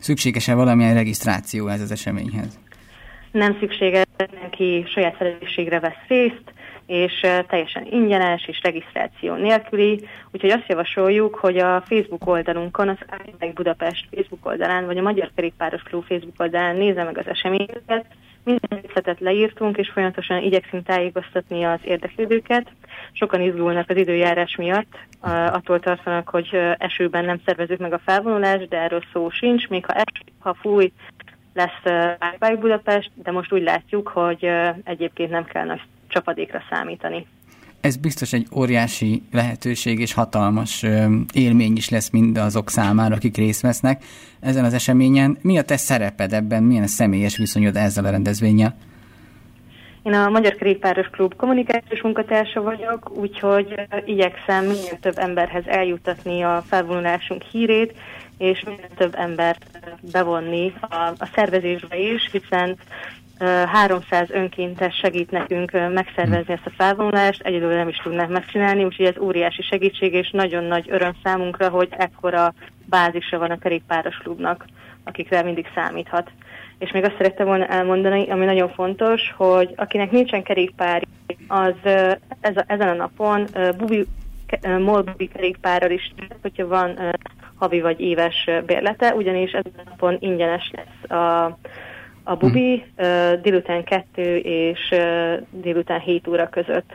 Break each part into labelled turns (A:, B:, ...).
A: szükséges-e valamilyen regisztráció ez az eseményhez?
B: Nem szükséges, mindenki saját felelősségre vesz részt, és teljesen ingyenes és regisztráció nélküli, úgyhogy azt javasoljuk, hogy a Facebook oldalunkon, az iBike Budapest Facebook oldalán, vagy a Magyar Kerékpáros Klub Facebook oldalán nézze meg az eseményeket. Minden részletet leírtunk, és folyamatosan igyekszünk tájékoztatni az érdeklődőket. Sokan izgulnak az időjárás miatt, attól tartanak, hogy esőben nem szervezzük meg a felvonulást, de erről szó sincs, még ha fúj, lesz iBike Budapest, de most úgy látjuk, hogy egyébként nem kell nagy csapadékra számítani.
A: Ez biztos egy óriási lehetőség és hatalmas élmény is lesz mindazok számára, akik részt vesznek ezen az eseményen. Mi a te szereped ebben, milyen a személyes viszonyod ezzel a rendezvénnyel?
B: Én a Magyar Kerékpáros Klub kommunikációs munkatársa vagyok, úgyhogy igyekszem minél több emberhez eljuttatni a felvonulásunk hírét, és minél több embert bevonni a szervezésbe is, hiszen 300 önkéntes segít nekünk megszervezni ezt a felvonulást, egyedül nem is tudnánk megcsinálni, úgyhogy ez óriási segítség, és nagyon nagy öröm számunkra, hogy ekkora bázisa van a kerékpáros klubnak, akikre mindig számíthat. És még azt szerettem volna elmondani, ami nagyon fontos, hogy akinek nincsen kerékpár, az ezen a napon MOL bubi kerékpárral is, hogyha van havi vagy éves bérlete, ugyanis ezen a napon ingyenes lesz a bubi délután 2 és délután 7 óra között.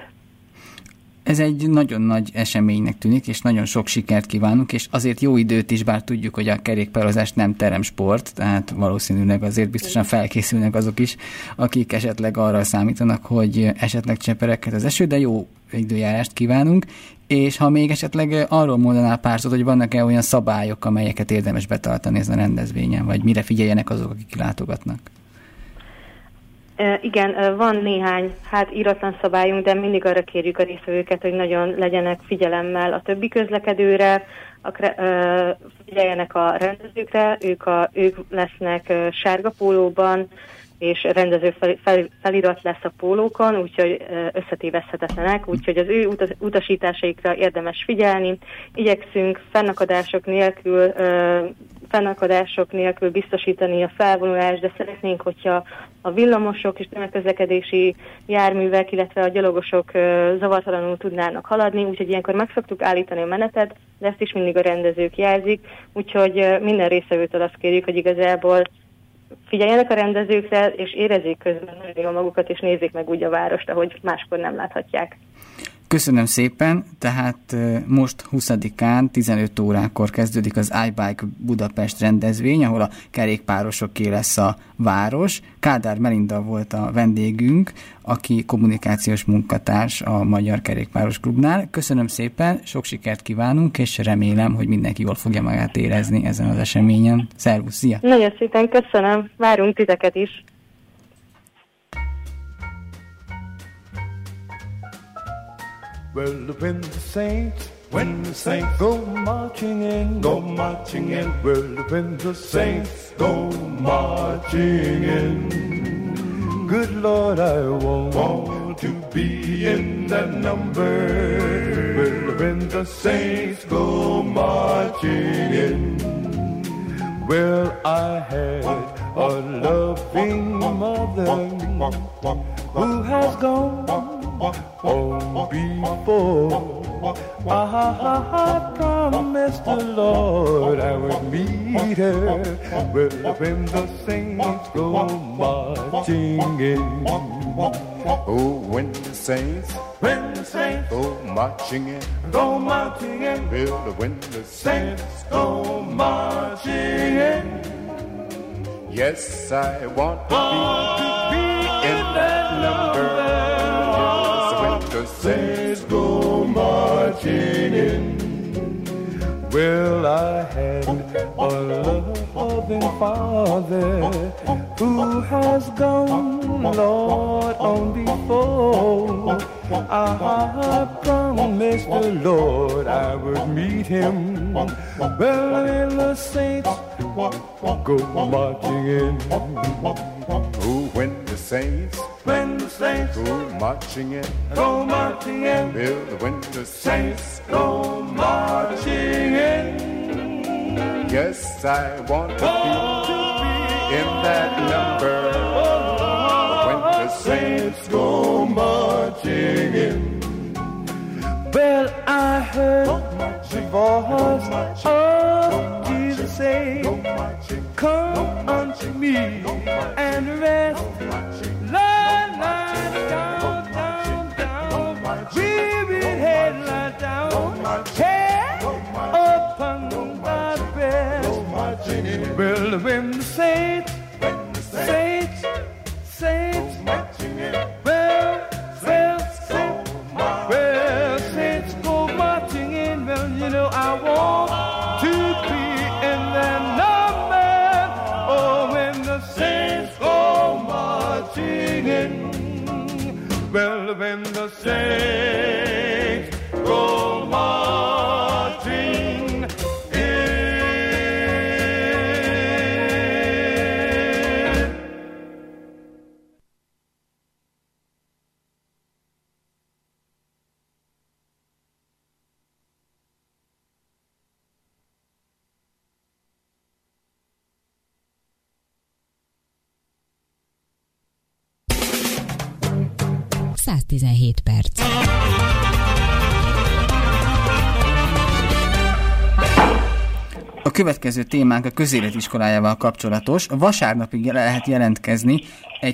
A: Ez egy nagyon nagy eseménynek tűnik, és nagyon sok sikert kívánunk, és azért jó időt is, bár tudjuk, hogy a kerékpározás nem teremsport, tehát valószínűleg azért biztosan felkészülnek azok is, akik esetleg arra számítanak, hogy esetleg cseperedhet az eső, de jó időjárást kívánunk, és ha még esetleg arról mondanál pár szót, hogy vannak-e olyan szabályok, amelyeket érdemes betartani ezen a rendezvényen, vagy mire figyeljenek azok, akik látogatnak?
B: Igen, van néhány íratlan szabályunk, de mindig arra kérjük a résztvevőket, hogy nagyon legyenek figyelemmel a többi közlekedőre, figyeljenek a rendezőkre, ők lesznek sárga pólóban, és rendező felirat lesz a pólókon, úgyhogy összetéveszthetetlenek, úgyhogy az ő utasításaikra érdemes figyelni. Igyekszünk fennakadások nélkül biztosítani a felvonulást, de szeretnénk, hogyha a villamosok és tömegközlekedési járművek, illetve a gyalogosok zavartalanul tudnának haladni, úgyhogy ilyenkor meg szoktuk állítani a menetet, de ezt is mindig a rendezők jelzik, úgyhogy minden résztvevőtől azt kérjük, hogy igazából figyeljenek a rendezőkre, és érezzék közben nagyon jól magukat, és nézzék meg úgy a várost, ahogy máskor nem láthatják.
A: Köszönöm szépen, tehát most 20-án 15 órakor kezdődik az iBike Budapest rendezvény, ahol a kerékpárosoké lesz a város. Kádár Melinda volt a vendégünk, aki kommunikációs munkatárs a Magyar Kerékpáros Klubnál. Köszönöm szépen, sok sikert kívánunk, és remélem, hogy mindenki jól fogja magát érezni ezen az eseményen. Szervusz, szia!
B: Nagyon szépen köszönöm, várunk titeket is!
C: Well, when the saints go marching in, well, when the saints go marching in, good Lord, I want to be in that number. Well, when the saints go marching in, well, I had a loving mother who has gone on before. I promised the Lord I would meet her. Well, when the saints go marching in.
D: Oh, when the saints go marching in,
C: go marching in.
D: well, when the saints
C: go marching in.
D: yes, I want to be in that number. Yes, when the saints
C: go marching in. Well, I had a loving father who has gone, Lord, on before. I promised the Lord I would meet him. Well, when the saints go marching in.
D: oh, when the saints go marching in,
C: go marching in.
D: well, when the saints
C: go marching in.
D: yes, I want to in that number. When the saints go marching in.
C: Well, I heard the voice of Jesus say, come unto me and rest. Lie down, down, down. Weary head, lie down. Head upon my breast. Well, when the saints, saints go marching in. Well, you know I want to be in that number. Oh, when the saints go marching in. Well, when the saints go marching in.
E: perc.
A: A következő témánk a közéletiskolájával kapcsolatos. Vasárnapig lehet jelentkezni egy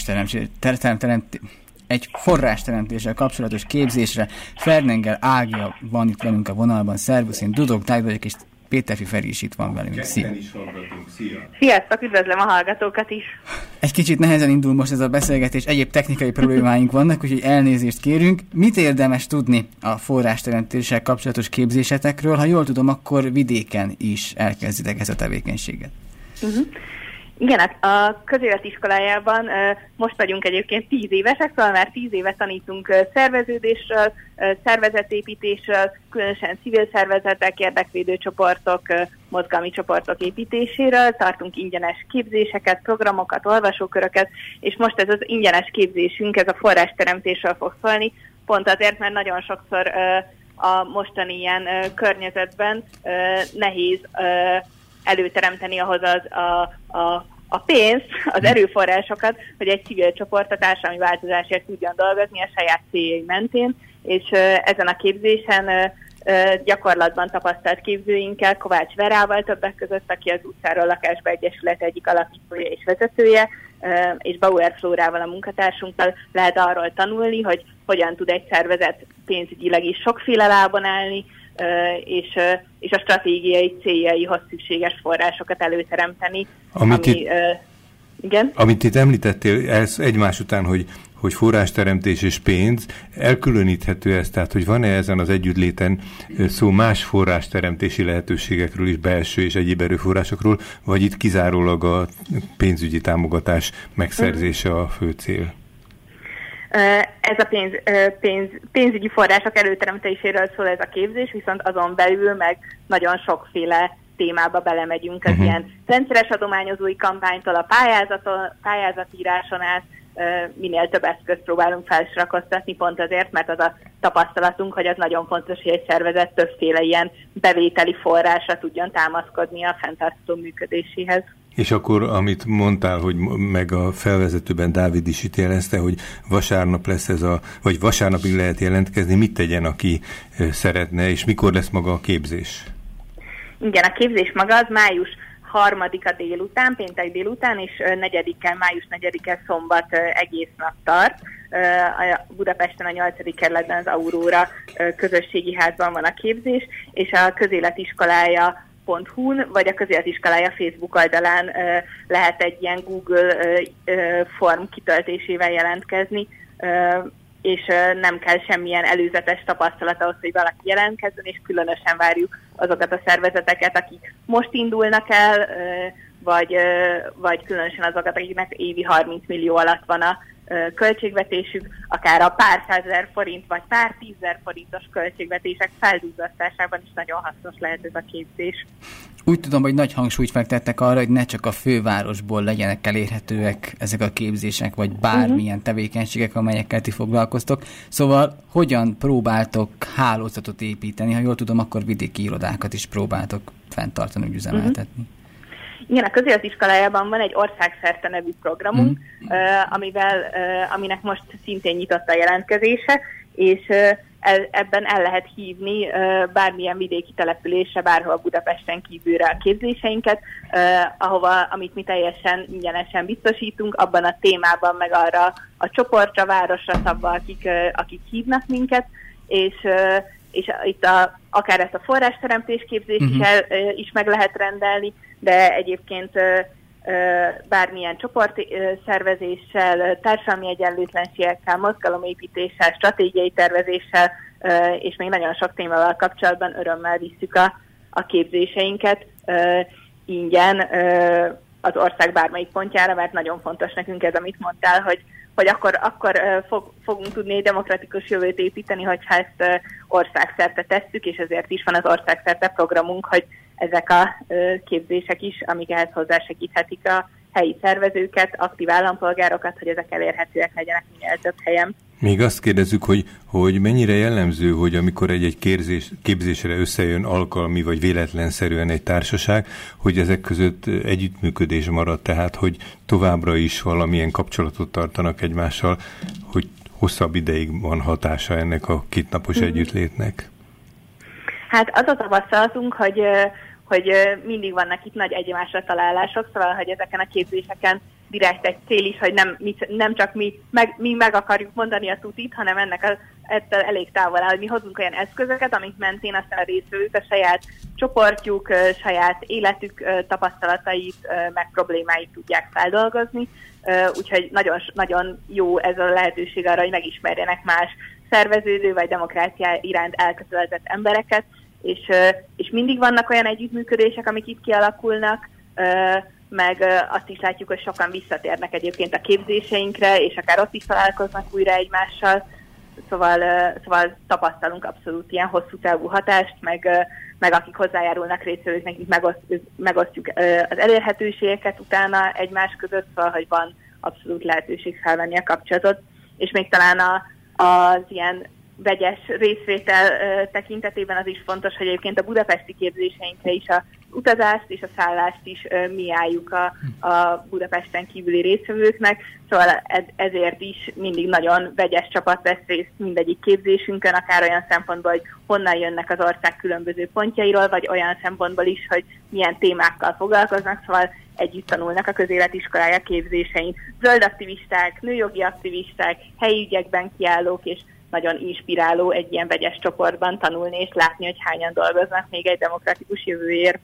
A: forrásteremtéssel kapcsolatos képzésre. Fernengel Ágia van itt velünk a vonalban. Szervusz, én Dudok Dávid vagyok, és Péterfi Feri is itt van velünk. Szia!
B: Sziasztok, üdvözlöm a hallgatókat is!
A: Egy kicsit nehezen indul most ez a beszélgetés, egyéb technikai problémáink vannak, úgyhogy elnézést kérünk. Mit érdemes tudni a forrásteremtéssel kapcsolatos képzésetekről? Ha jól tudom, akkor vidéken is elkezditek ezt a tevékenységet.
B: Igen, a közéletiskolájában most vagyunk egyébként 10 évesek, szóval már 10 éve tanítunk szerveződésről, szervezetépítésről, különösen civil szervezetek, érdekvédő csoportok, mozgalmi csoportok építéséről, tartunk ingyenes képzéseket, programokat, olvasóköröket, és most ez az ingyenes képzésünk, ez a forrásteremtésről fog szólni, pont azért, mert nagyon sokszor a mostani ilyen környezetben nehéz előteremteni ahhoz a pénzt, az erőforrásokat, hogy egy civil csoport a társadalmi változásért tudjon dolgozni a saját céljai mentén, és ezen a képzésen gyakorlatban tapasztalt képzőinkkel, Kovács Verával többek között, aki az Utcáról Lakásba Egyesület egyik alapítója és vezetője, és Bauer Flórával, a munkatársunkkal lehet arról tanulni, hogy hogyan tud egy szervezet pénzügyileg is sokféle lábon állni, és a stratégiai céljaihoz szükséges forrásokat előteremteni.
F: Amit itt említettél egymás után, hogy forrásteremtés és pénz, elkülöníthető ez, tehát hogy van-e ezen az együttléten szó más forrásteremtési lehetőségekről is, belső és egyéb erőforrásokról, vagy itt kizárólag a pénzügyi támogatás megszerzése a fő cél?
B: Ez a pénzügyi források előteremtéséről szól ez a képzés, viszont azon belül meg nagyon sokféle témába belemegyünk, az ilyen rendszeres adományozói kampánytól a pályázatíráson át, minél több eszközt próbálunk felsorakoztatni, pont azért, mert az a tapasztalatunk, hogy az nagyon fontos, hogy egy szervezet többféle ilyen bevételi forrásra tudjon támaszkodni a fenntartható működéséhez.
F: És akkor, amit mondtál, hogy meg a felvezetőben Dávid is itt jelezte, hogy vasárnap lesz vagy vasárnapig lehet jelentkezni, mit tegyen, aki szeretne, és mikor lesz maga a képzés?
B: Igen, a képzés maga az május 3-a délután, péntek délután, és május 4-e szombat egész nap tart. Budapesten a 8. kerületben az Aurora közösségi házban van a képzés, és a közéletiskolája.hu-n, vagy a közéletiskolája Facebook oldalán lehet egy ilyen Google form kitöltésével jelentkezni, és nem kell semmilyen előzetes tapasztalat ahhoz, hogy valaki jelentkezzen, és különösen várjuk azokat a szervezeteket, akik most indulnak el, vagy különösen azokat, akiknek évi 30 millió alatt van a költségvetésük, akár a pár százezer forint, vagy pár tízezer forintos költségvetések feldúzzasztásában is nagyon hasznos lehet ez a képzés.
A: Úgy tudom, hogy nagy hangsúlyt fektettek arra, hogy ne csak a fővárosból legyenek elérhetőek ezek a képzések, vagy bármilyen tevékenységek, amelyekkel ti foglalkoztok. Szóval hogyan próbáltok hálózatot építeni? Ha jól tudom, akkor vidéki irodákat is próbáltok fenntartani, üzemeltetni.
B: Igen, a közéletiskolájában van egy országszerte nevű programunk, aminek most szintén nyitott a jelentkezése, és ebben el lehet hívni bármilyen vidéki településre, bárhol Budapesten kívülre a képzéseinket, amit mi teljesen ingyenesen biztosítunk, abban a témában, meg arra a csoportra, városra szabva, akik hívnak minket, és itt akár ezt a forrásteremtés képzést is meg lehet rendelni, de egyébként bármilyen csoportszervezéssel, társadalmi egyenlőtlenségekkel, mozgalomépítéssel, stratégiai tervezéssel, és még nagyon sok témával kapcsolatban örömmel visszük a képzéseinket ingyen az ország bármelyik pontjára, mert nagyon fontos nekünk ez, amit mondtál, hogy akkor fogunk tudni egy demokratikus jövőt építeni, hogyha ezt országszerte tesszük, és ezért is van az országszerte programunk, hogy ezek a képzések is, amik ehhez hozzásegíthetik a helyi szervezőket, aktív állampolgárokat, hogy ezek elérhetőek legyenek minél több helyen.
F: Még azt kérdezzük, hogy mennyire jellemző, hogy amikor egy képzésre összejön alkalmi vagy véletlenszerűen egy társaság, hogy ezek között együttműködés marad, tehát hogy továbbra is valamilyen kapcsolatot tartanak egymással, hogy hosszabb ideig van hatása ennek a kétnapos együttlétnek? Hát
B: az a tapasztalatunk, hogy mindig vannak itt nagy egymásra találások, szóval, hogy ezeken a képzéseken direkt egy cél is, hogy nem csak mi meg akarjuk mondani a tutit, hanem ettől elég távol áll, hogy mi hozunk olyan eszközöket, amik mentén aztán a résztvevők a saját csoportjuk, saját életük tapasztalatait, meg problémáit tudják feldolgozni. Úgyhogy nagyon, nagyon jó ez a lehetőség arra, hogy megismerjenek más szerveződő vagy demokrácia iránt elkötelezett embereket, és mindig vannak olyan együttműködések, amik itt kialakulnak, meg azt is látjuk, hogy sokan visszatérnek egyébként a képzéseinkre, és akár ott is találkoznak újra egymással, szóval tapasztalunk abszolút ilyen hosszú távú hatást, meg akik hozzájárulnak résztvevőknek, megosztjuk az elérhetőségeket utána egymás között, szóval, hogy van abszolút lehetőség felvenni a kapcsolatot, és még talán az ilyen vegyes részvétel tekintetében az is fontos, hogy egyébként a budapesti képzéseinkre is az utazást és a szállást is mi álljuk a Budapesten kívüli résztvevőknek, szóval ezért is mindig nagyon vegyes csapat vesz részt mindegyik képzésünkön, akár olyan szempontból, hogy honnan jönnek az ország különböző pontjairól, vagy olyan szempontból is, hogy milyen témákkal foglalkoznak, szóval együtt tanulnak a közéletiskolája képzésein. Zöld aktivisták, nőjogi aktivisták, helyi ügyekben kiállók, és nagyon inspiráló egy ilyen vegyes csoportban tanulni és látni, hogy hányan dolgoznak még egy demokratikus jövőért.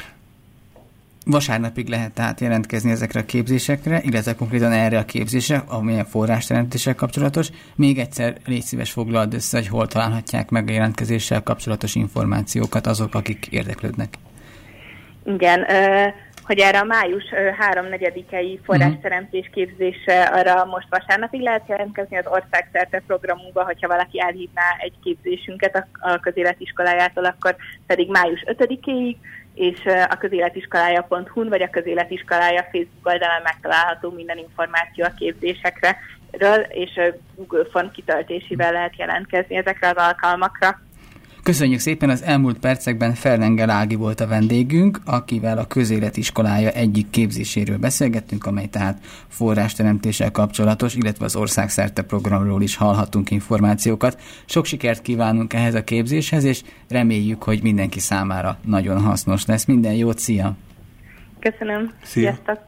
A: Vasárnapig lehet tehát jelentkezni ezekre a képzésekre, illetve konkrétan erre a képzésre, amilyen forrásteremtéssel kapcsolatos. Még egyszer légy szíves foglald össze, hogy hol találhatják meg a jelentkezéssel kapcsolatos információkat azok, akik érdeklődnek.
B: Igen, hogy erre a május 3-4-i forrásteremtés képzésre arra most vasárnapig lehet jelentkezni az országszerte programunkba, hogyha valaki elhívná egy képzésünket a közéletiskolájától, akkor pedig május 5-ig, és a közéletiskolája.hu-n vagy a közéletiskolája Facebook oldalán megtalálható minden információ a képzésekről, és Google Form kitöltésével lehet jelentkezni ezekre az alkalmakra.
A: Köszönjük szépen, az elmúlt percekben Ferlengel Ági volt a vendégünk, akivel a közéletiskolája egyik képzéséről beszélgettünk, amely tehát forrásteremtéssel kapcsolatos, illetve az országszerte programról is hallhattunk információkat. Sok sikert kívánunk ehhez a képzéshez, és reméljük, hogy mindenki számára nagyon hasznos lesz. Minden jót, szia!
B: Köszönöm,
F: szia.
B: Sziasztok!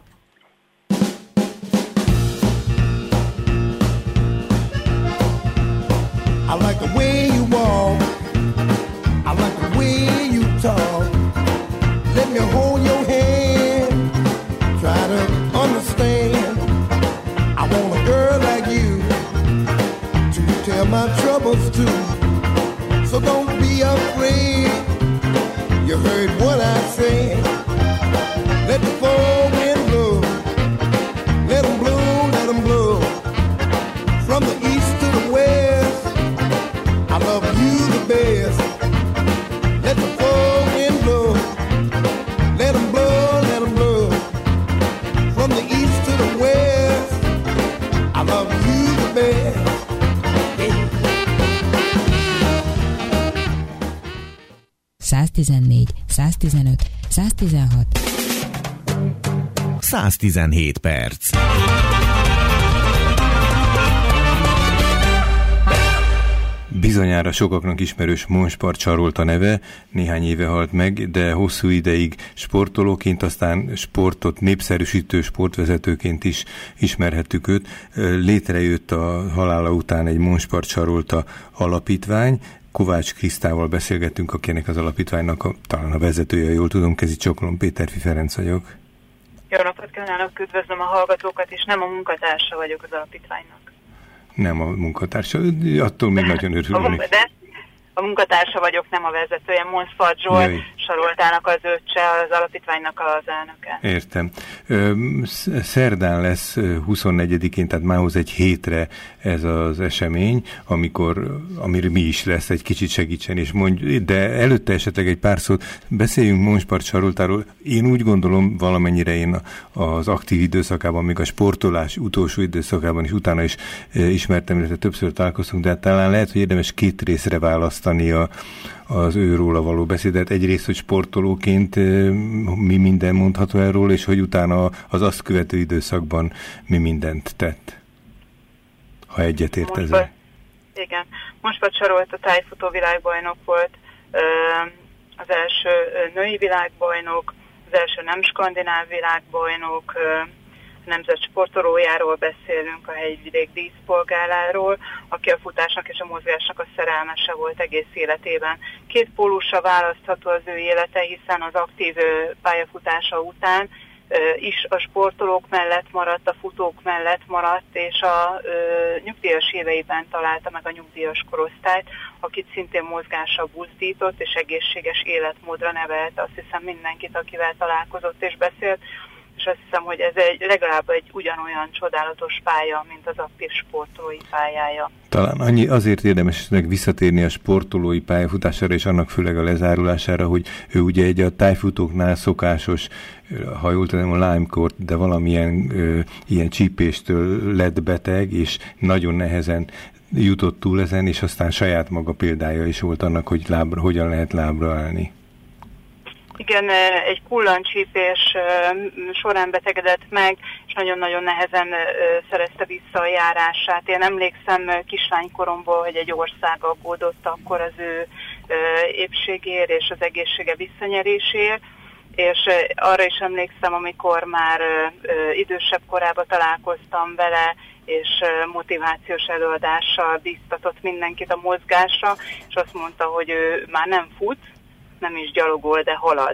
E: I like the way you walk, I like the way you talk. Let me hold your hand, try to understand. I want a girl like you to tell my troubles to. So don't be afraid, you heard what I said. Let the cold wind blow, let them blow, let them blow. From the east to the west, I love you the best. Let the cold wind blow, let them blow, let them blow. From the east to the west, I love you the best. Hey.
G: 114, 115, 116 117 perc.
F: Bizonyára sokaknak ismerős Monspart Sarolta neve, néhány éve halt meg, de hosszú ideig sportolóként, aztán sportot népszerűsítő sportvezetőként is ismerhettük őt. Létrejött a halála után egy Monspart Sarolta alapítvány. Kovács Krisztával beszélgettünk, akinek az alapítványnak talán a vezetője, jól tudom, Kezi Csoklom, Péterfi Ferenc vagyok.
H: Jó napot kívánok, üdvözlöm a hallgatókat, és nem a munkatársa vagyok az alapítványnak. Nem
F: a munkatársa, attól még nagyon örülnék.
H: De a munkatársa vagyok, nem a vezetője. Monspart Zsolt, Saroltának az öccse, az alapítványnak az elnöke.
F: Értem. Szerdán lesz 24-én, tehát mához egy hétre ez az esemény, amire mi is lesz, egy kicsit segítsen, és mondj, de előtte esetleg egy pár szót beszéljünk Monspart Saroltáról. Én úgy gondolom, valamennyire én az aktív időszakában, még a sportolás utolsó időszakában is, utána is ismertem, illetve többször találkoztunk, de talán lehet, hogy érdemes két részre választani az őróla való beszédet. Egyrészt, hogy sportolóként mi minden mondható erről, és hogy utána az azt követő időszakban mi mindent tett. Ha egyetért ezzel.
H: Igen. Monspart Sarolta tájfutó világbajnok volt, az első női világbajnok, az első nem skandináv világbajnok, nemzet sportolójáról beszélünk, a hegyvidék díszpolgáráról, aki a futásnak és a mozgásnak a szerelmese volt egész életében. Két pólusra választható az ő élete, hiszen az aktív pályafutása után is a sportolók mellett maradt, a futók mellett maradt, és a nyugdíjas éveiben találta meg a nyugdíjas korosztályt, akit szintén mozgásra buzdított, és egészséges életmódra nevelte, azt hiszem mindenkit, akivel találkozott és beszélt, és azt hiszem, hogy ez legalább egy ugyanolyan csodálatos pálya, mint az aktív sportolói pályája.
F: Talán azért érdemes visszatérni a sportolói pályafutására, és annak főleg a lezárulására, hogy ő ugye egy a tájfutóknál szokásos, ha jól tudom, a Lyme-kort, de valamilyen ilyen csípéstől lett beteg, és nagyon nehezen jutott túl ezen, és aztán saját maga példája is volt annak, hogy hogyan lehet lábra állni.
H: Igen, egy kullancsípés során betegedett meg, és nagyon-nagyon nehezen szerezte vissza a járását. Én emlékszem kislánykoromból, hogy egy ország aggódott akkor az ő épségéért és az egészsége visszanyeréséért, és arra is emlékszem, amikor már idősebb korában találkoztam vele, és motivációs előadással biztatott mindenkit a mozgásra, és azt mondta, hogy ő már nem fut, nem is gyalogol, de halad.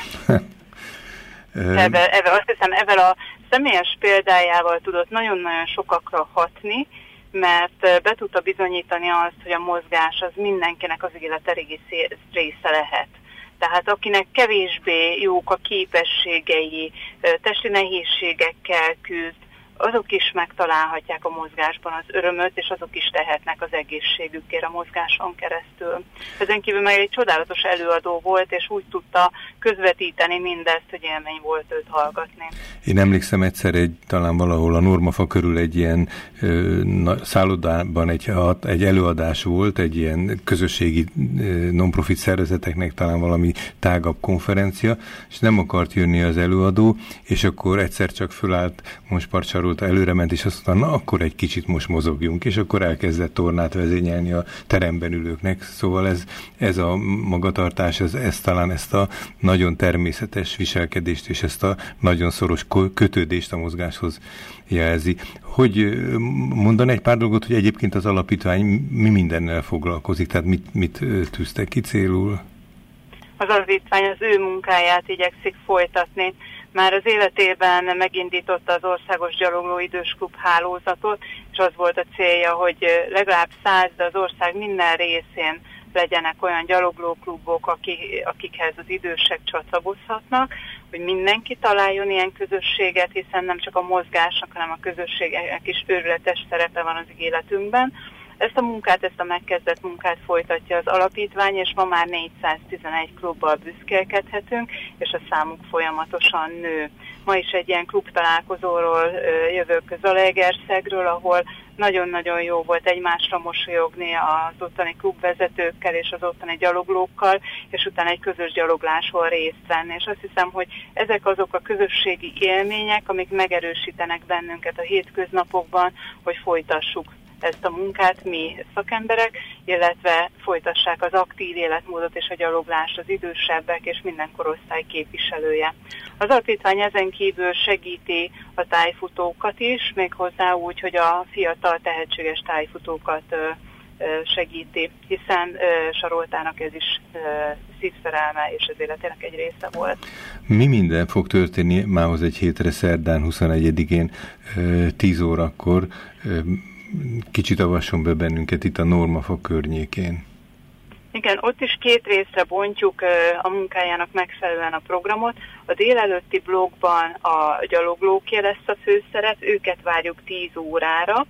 H: Azt hiszem, ezzel a személyes példájával tudott nagyon-nagyon sokakra hatni, mert be tudta bizonyítani azt, hogy a mozgás az mindenkinek az élete része lehet. Tehát akinek kevésbé jók a képességei, testi nehézségekkel küzd, azok is megtalálhatják a mozgásban az örömöt, és azok is tehetnek az egészségükért a mozgáson keresztül. Ezen kívül meg egy csodálatos előadó volt, és úgy tudta közvetíteni mindezt, hogy élmény volt őt hallgatni.
F: Én emlékszem egyszer talán valahol a Normafa körül egy ilyen szállodában egy előadás volt, egy ilyen közösségi non-profit szervezeteknek talán valami tágabb konferencia, és nem akart jönni az előadó, és akkor egyszer csak fölállt Monspart Sarolta, előrement, és azt mondta, na akkor egy kicsit most mozogjunk, és akkor elkezdett tornát vezényelni a teremben ülőknek. Szóval ez a magatartás, ez talán ezt a nagyon természetes viselkedést, és ezt a nagyon szoros kötődést a mozgáshoz jelzi. Hogy mondan egy pár dolgot, hogy egyébként az alapítvány mi mindennel foglalkozik, tehát mit tűztek ki célul?
H: Az alapítvány az ő munkáját igyekszik folytatni. Már az életében megindította az Országos Gyalogló Idősklub hálózatot, és az volt a célja, hogy legalább 100, de az ország minden részén legyenek olyan gyaloglóklubok, akikhez az idősek csatlakozhatnak, hogy mindenki találjon ilyen közösséget, hiszen nem csak a mozgásnak, hanem a közösségnek is őrületes szerepe van az életünkben. Ezt a munkát, ezt a megkezdett munkát folytatja az alapítvány, és ma már 411 klubbal büszkélkedhetünk, és a számuk folyamatosan nő. Ma is egy ilyen klub találkozóról jövök Zalaegerszegről, ahol nagyon-nagyon jó volt egymásra mosolyogni az ottani klubvezetőkkel és az ottani gyaloglókkal, és utána egy közös gyalogláshol részt venni. És azt hiszem, hogy ezek azok a közösségi élmények, amik megerősítenek bennünket a hétköznapokban, hogy folytassuk ezt a munkát mi szakemberek, illetve folytassák az aktív életmódot és a gyaloglást az idősebbek és minden korosztály képviselője. Az alapítvány ezen kívül segíti a tájfutókat is, méghozzá úgy, hogy a fiatal tehetséges tájfutókat segíti, hiszen Saroltának ez is szívszerelme és az életének egy része volt.
F: Mi minden fog történni mához egy hétre szerdán 21-én 10 órakor? Kicsit avasson be bennünket itt a Normafa környékén.
H: Igen, ott is 2 részre bontjuk a munkájának megfelelően a programot. A délelőtti blogban a gyaloglóké lesz a főszerep, őket várjuk 10 órára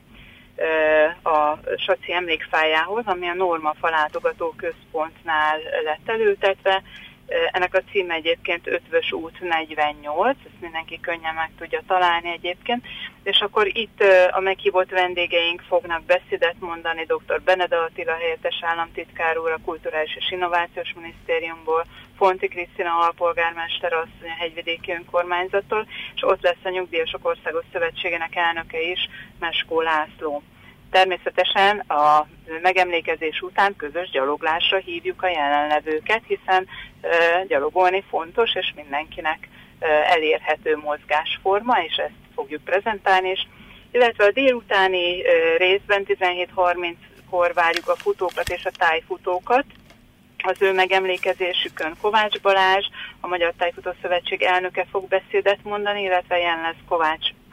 H: a Saci emlékfájához, ami a Normafa látogató központnál lett előtetve. Ennek a címe egyébként Ötvös út 48, ezt mindenki könnyen meg tudja találni egyébként, és akkor itt a meghívott vendégeink fognak beszédet mondani, dr. Beneda Attila helyettes államtitkár úr a Kulturális és Innovációs Minisztériumból, Fonti Krisztina alpolgármester asszony a Hegyvidéki Önkormányzattól, és ott lesz a Nyugdíjasok Országos Szövetségének elnöke is, Meskó László. Természetesen a megemlékezés után közös gyaloglásra hívjuk a jelenlevőket, hiszen gyalogolni fontos, és mindenkinek elérhető mozgásforma, és ezt fogjuk prezentálni is. Illetve a délutáni részben 17:30-kor várjuk a futókat és a tájfutókat. Az ő megemlékezésükön Kovács Balázs, a Magyar Tájfutó Szövetség elnöke fog beszédet mondani, illetve jelen lesz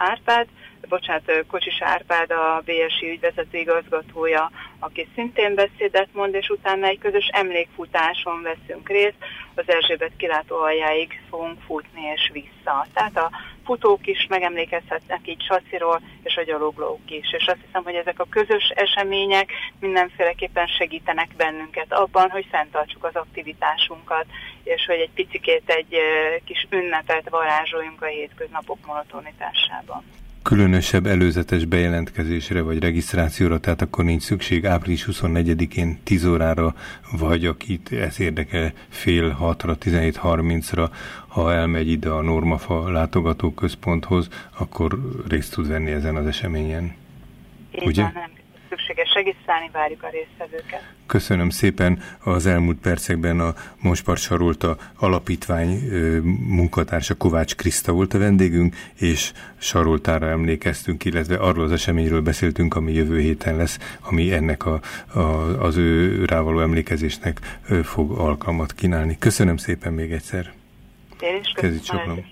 H: Kocsis Árpád, a BSI ügyvezető igazgatója, aki szintén beszédet mond, és utána egy közös emlékfutáson veszünk részt, az Erzsébet kilátó aljáig fogunk futni és vissza. Tehát a futók is megemlékezhetnek így Saciról, és a gyaloglók is. És azt hiszem, hogy ezek a közös események mindenféleképpen segítenek bennünket abban, hogy fenntartsuk az aktivitásunkat, és hogy egy picikét egy kis ünnepet varázsoljunk a hétköznapok monotonitásában.
F: Különösebb előzetes bejelentkezésre vagy regisztrációra, tehát akkor nincs szükség április 24-én 10 órára, vagy akit ez érdekel fél 6-ra, 17:30-ra, ha elmegy ide a Normafa látogatóközponthoz, akkor részt tud venni ezen az eseményen.
H: Így ugye? Nem szükséges regisztrálni, várjuk a résztvevőket.
F: Köszönöm szépen. Az elmúlt percekben a Monspart Sarolta Alapítvány munkatársa Kovács Kriszta volt a vendégünk, és Saroltára emlékeztünk, illetve arról az eseményről beszéltünk, ami jövő héten lesz, ami ennek az ő rávaló emlékezésnek fog alkalmat kínálni. Köszönöm szépen még egyszer.
H: Én is köszönöm.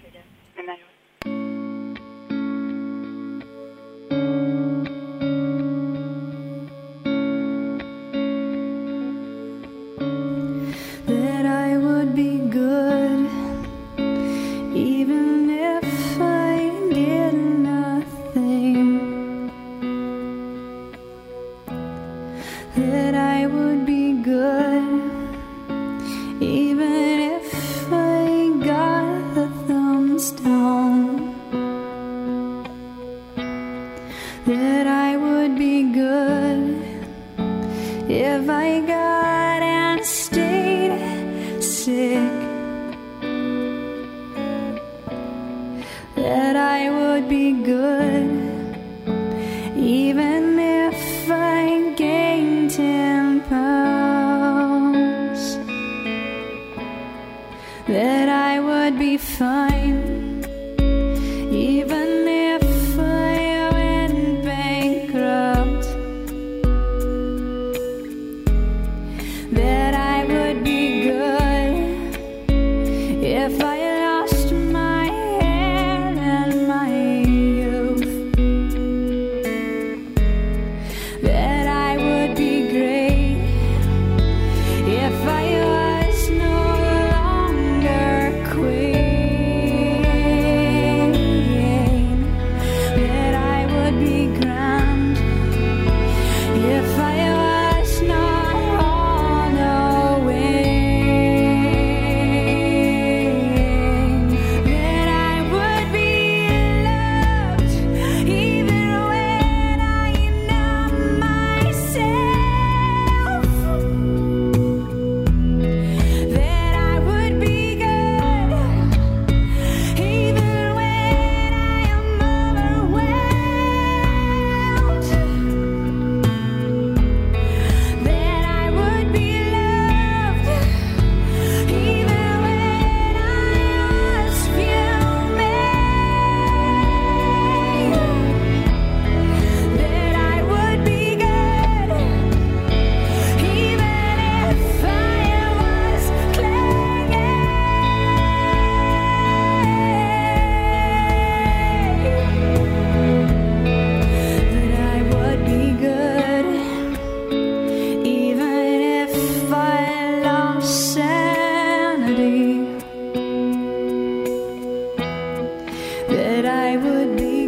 I: I would be